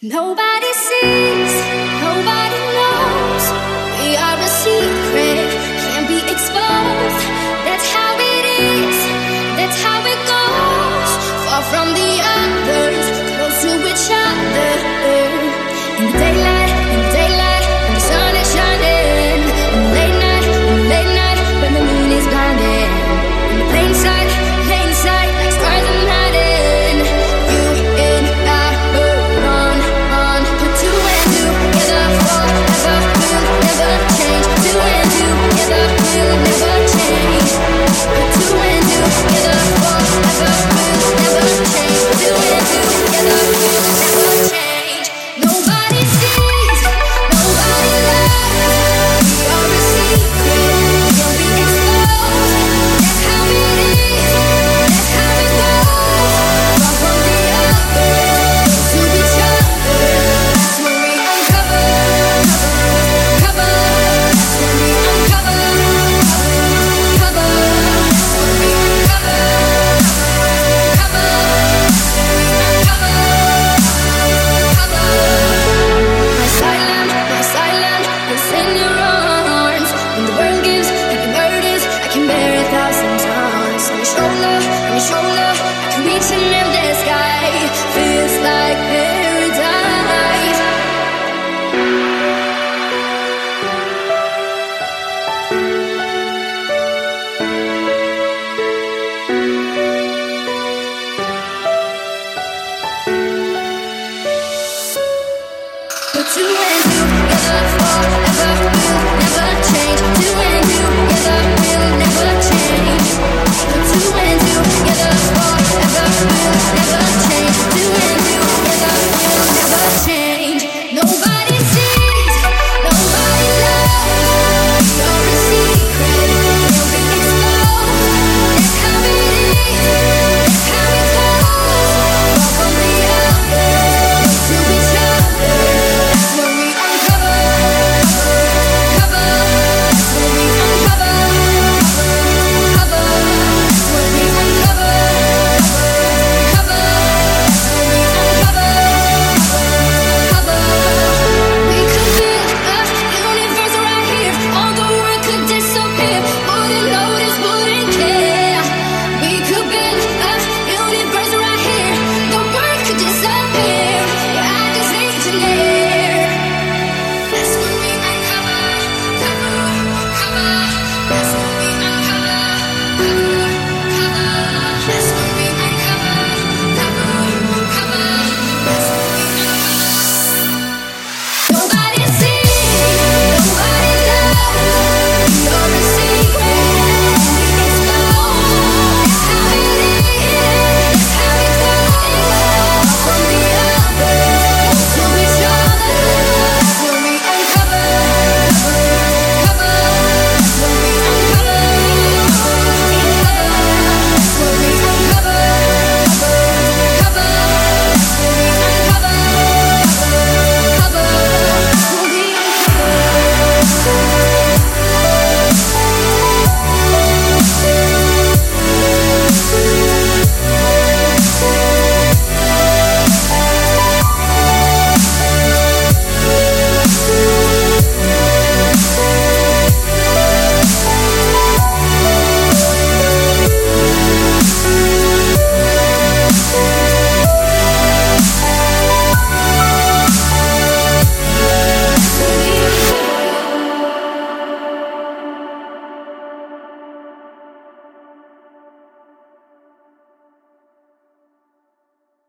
Nobody sees, nobody knows. We are a secret, can't be exposed. That's how it is, that's how it goes. Far from the others, close to each other. In the daylight, when the sun is shining. In the late night, when the moon is blinding. In the plain sight, like stars in hiding. You and I were on. Put two and two together forever. We'll never change. Two and two together, we'll never change. Put two and two together forever. We'll never change. Two and two together, we'll never change. Nobody sees, nobody loves. We are a secret, can't be exposed. That's how it is, that's how it goes. Far from the others, to each other. That's when we uncover. That's when we uncover. That's when we uncover. My silence is in your arms. When the world gives and the burdens, I can bear 1,000 tons. On your shoulder, I can reach an empty sky. Feels like paradise. Put two and two together forever, we'll never change. Two and two together, we'll never change. Put two and two together forever, we'll never